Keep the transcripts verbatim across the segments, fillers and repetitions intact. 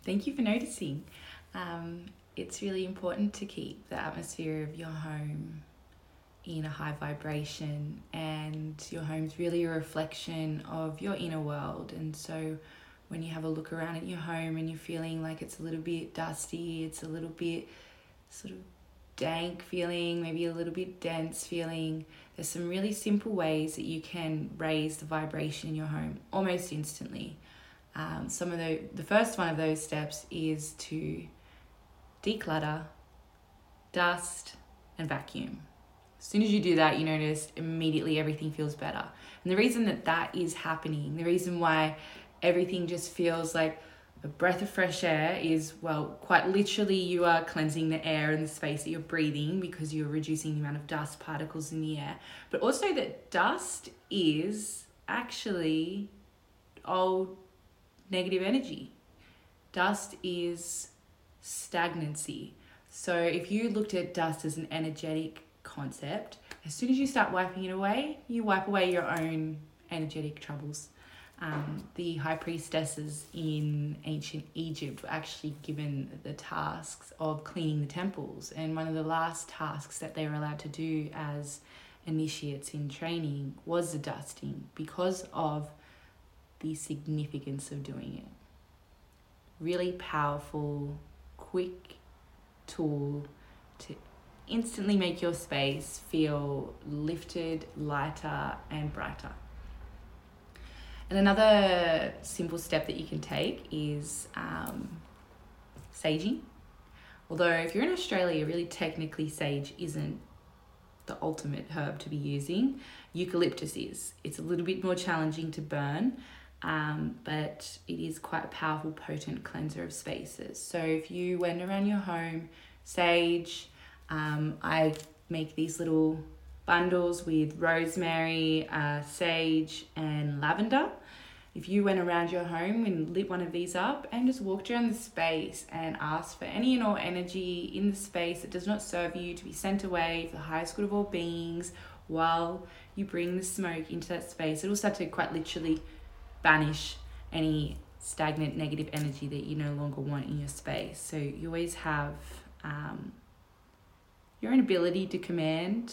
thank you for noticing. Um, it's really important to keep the atmosphere of your home in a high vibration, and your home's really a reflection of your inner world. And so when you have a look around at your home and you're feeling like it's a little bit dusty, it's a little bit sort of dank feeling, maybe a little bit dense feeling, there's some really simple ways that you can raise the vibration in your home almost instantly. Um, some of the, the first one of those steps is to declutter, dust, and vacuum. As soon as you do that, you notice immediately everything feels better. And the reason that that is happening, the reason why everything just feels like a breath of fresh air is, well, quite literally you are cleansing the air and the space that you're breathing because you're reducing the amount of dust particles in the air. But also that dust is actually old negative energy. Dust is stagnancy. So if you looked at dust as an energetic concept, as soon as you start wiping it away, you wipe away your own energetic troubles. Um, the high priestesses in ancient Egypt were actually given the tasks of cleaning the temples, and one of the last tasks that they were allowed to do as initiates in training was the dusting because of the significance of doing it. Really powerful, quick tool to instantly make your space feel lifted, lighter, and brighter. And another simple step that you can take is um, saging. Although if you're in Australia, really technically sage isn't the ultimate herb to be using. Eucalyptus is. It's a little bit more challenging to burn, um, but it is quite a powerful, potent cleanser of spaces. So if you went around your home, sage, um, I make these little bundles with rosemary, uh, sage, and lavender. If you went around your home and lit one of these up and just walked around the space and asked for any and all energy in the space that does not serve you to be sent away for the highest good of all beings, while you bring the smoke into that space, it will start to quite literally banish any stagnant negative energy that you no longer want in your space. So you always have um, your own ability to command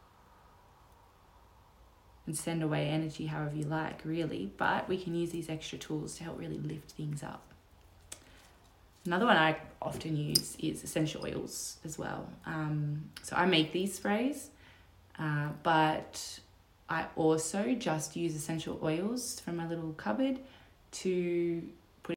and send away energy however you like, really, but we can use these extra tools to help really lift things up. Another one I often use is essential oils as well. Um, so I make these sprays, uh, but I also just use essential oils from my little cupboard to